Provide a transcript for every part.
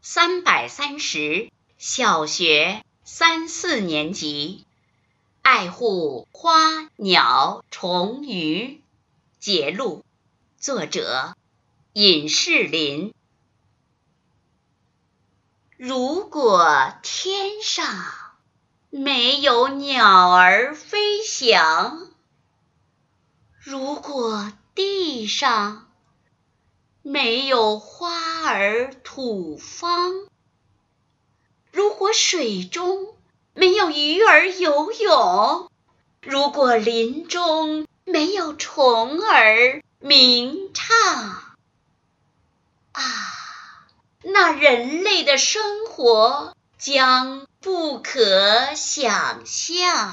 330，小学3、4年级，爱护花鸟虫鱼。节录，作者尹士林。如果天上没有鸟儿飞翔，如果地上没有花儿吐芳，如果水中没有鱼儿游泳，如果林中没有虫儿鸣唱，那人类的生活将不可想象。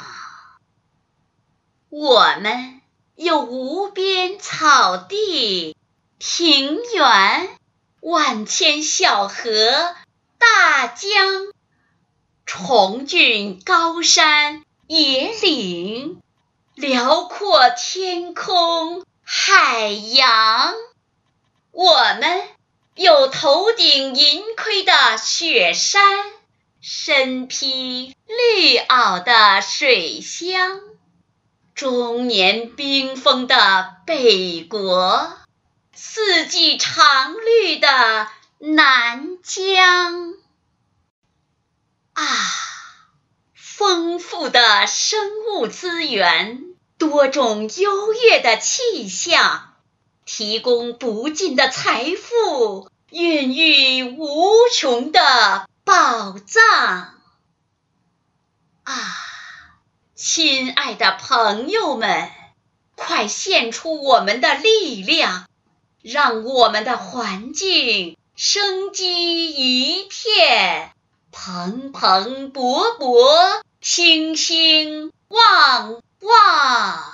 我们有无边草地、平原、万千小河、大江、重峻高山、野岭、辽阔天空、海洋。我们有头顶银盔的雪山，身披绿袄的水乡，终年冰封的北国，四季常绿的南疆。丰富的生物资源，多种优越的气象，提供不尽的财富，孕育无穷的宝藏。亲爱的朋友们，快献出我们的力量，让我们的环境生机一片，蓬蓬勃勃，兴兴旺旺。